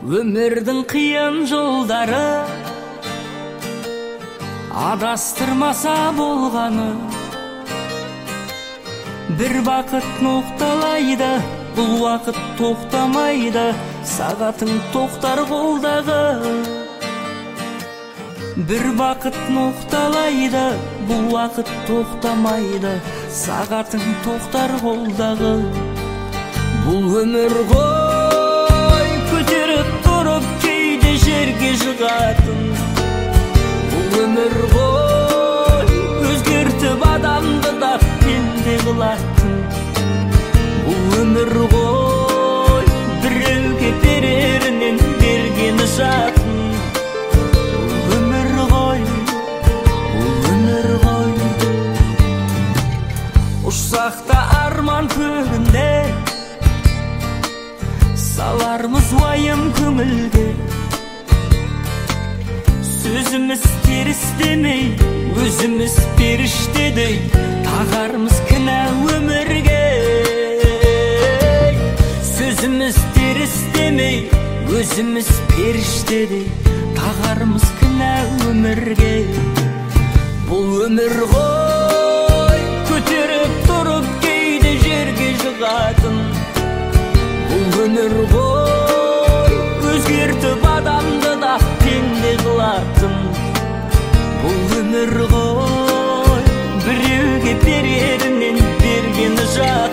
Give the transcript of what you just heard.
Өмірдің қиын жолдары адастырмаса болғаны, бір бақыт ноқталайды, бұл уақыт тоқтамайды, сағатың тоқтар қолдағы. Бір бақыт ноқталайды, бұл уақыт тоқтамайды, сағатың тоқтар қолдағы. Бұл өмір ғой, көтеріп тұрып кейде жерге жығатын. Бұл өмір ғой, өзгертіп адамды да пенде қылатын. Бұл өмір ғой, біреуге берерінен бергені жақын. Бұл өмір ғой, ұшсақта арман көгінде, салармыз уайым көңілге. Сөзіміз теріс демей, өзіміз періштедей, тағармыз кінә өмірге. Сөзіміз теріс демей, өзіміз періштедей, тағармыз кінә өмірге. Бұл өмір ғой, көтеріп тұрып кейде жерге жығатын. Бұл өмір ғой, өзгертіп адамды да пенде қылатын. Бұл өмір ғой, біреуге берерінен бергені жақын.